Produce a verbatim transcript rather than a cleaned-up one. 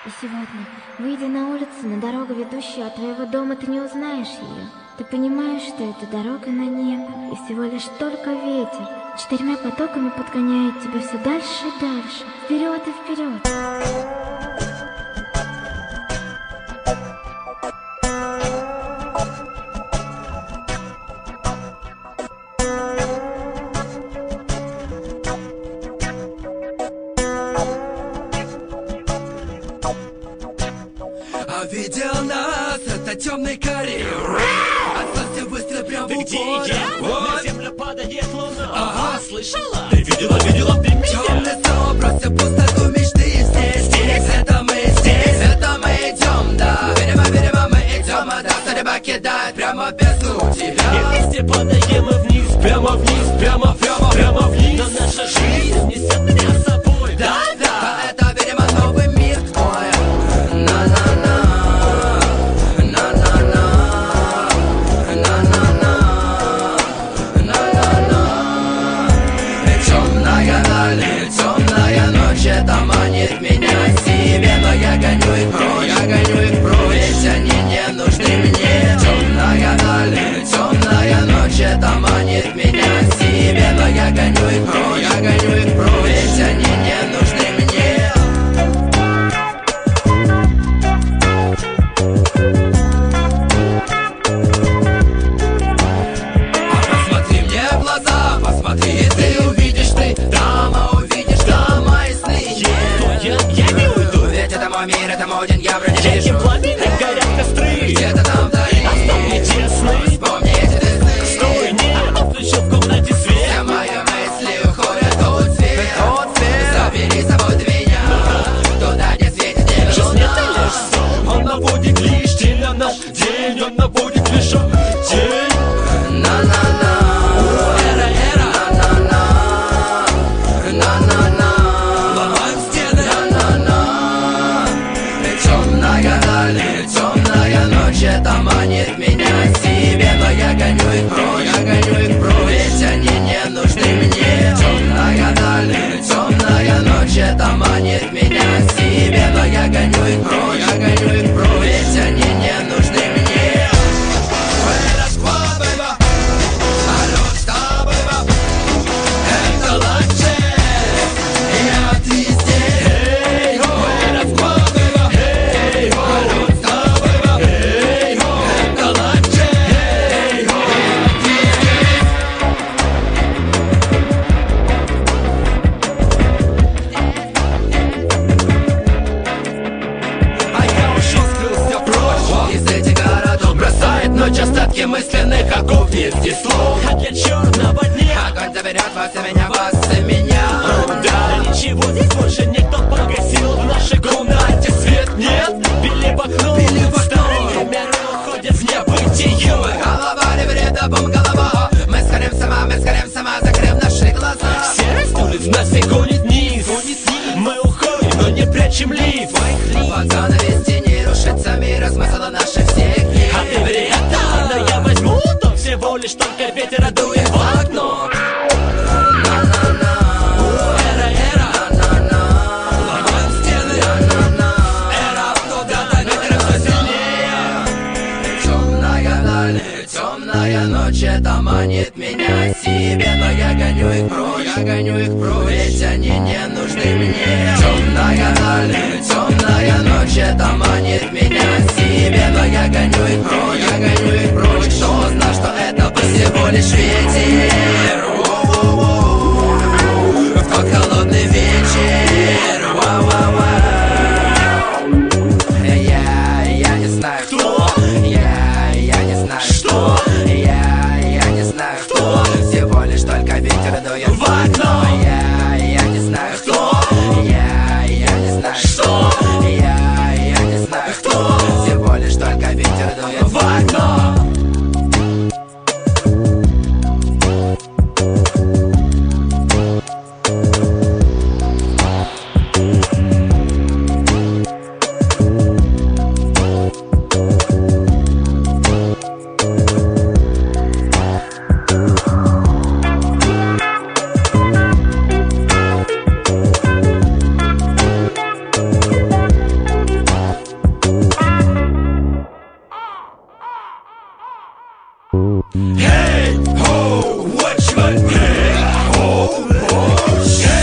И сегодня, выйдя на улицу, на дорогу, ведущую от твоего дома, ты не узнаешь ее. Ты понимаешь, что это дорога на небо, и всего лишь только ветер четырьмя потоками подгоняет тебя все дальше и дальше, вперед и вперед. А видел нас, это темный коридор. Остался выстрел прям в упор. Вот. На землю падает луна. Ага, слышала? Ты видела, видела ты меня? Темный сон, бросил пустоту мечты. Здесь, здесь, это мы, здесь, это мы идем, да. Видимо, видимо, мы идем, а да, судьба кидает прямо в бездну тебя. И вместе падаем мы вниз, прямо вниз, прямо, прямо, прямо вниз. Но наша жизнь несет меня с собой, да, да. А это, видимо, новый мир твой. На-на-на. Это манит меня себе, но я гоню их прочь, я гоню их прочь, ведь они не нужны мне. Темная даль, темная ночь, это манит меня себе, но я гоню их прочь, я гоню их прочь, ведь они не нужны мне. А посмотри мне в глаза, посмотри, и ты увидишь, ты дама, увидишь дама. Я, я не уйду, ведь это мой мир, это мой день, я вроде ярким вижу. пламенем горят костры. Где-то там вдали оставь эти сны. Вспомни эти ты сны. Стой, нет, включил в комнате свет. Все мои мысли уходят в тот свет, тот свет. Забери с собой меня, туда, где светит тебе Жизнь луна. это лишь сон, он наводит лишь тень на наш день. Он наводит лишь тень. На-на-на, эра, эра, на-на-на, на-на-на. Темная даль, темная ночь, это манит меня себе, но я гоню их прочь, я гоню их прочь, ведь они не нужны мне. Темная даль, темная ночь, это манит меня себе, но я гоню их прочь, я гоню их прочь, ведь они не нужны мне. Это squad, baby, алло, что, baby, это лучше, я ты здесь. Эй, это squad, baby. Ночь остатки мысленных оков, везде слов. А для черного дня огонь заберет вас и меня, вас и меня. Да, ничего здесь больше никто погасил. В нашей комнате свет нет. Били в окно, Били в окно. старые миры уходят в небытие. Голова не вреда, бум, голова. Мы сгорим сама, мы сгорим сама, закрыв наши глаза. Серость улиц нас и гонит вниз. Мы уходим, но не прячем лиц. Вот занавес тени, рушится мир, смысл наших всех дней. А ты вряд но я возьму то всего лишь только ветер дует в окно. На-на-на, эра, эра, на-на-на, ломаем стены, на-на-на, эра, куда-то ветер все сильнее. Темная даль, темная ночь, это манит меня себе, но я гоню их прочь, я гоню их прочь, ведь они не нужны мне. Темная даль, темная Hey, ho, what you want? Hey, ho, ho, hey.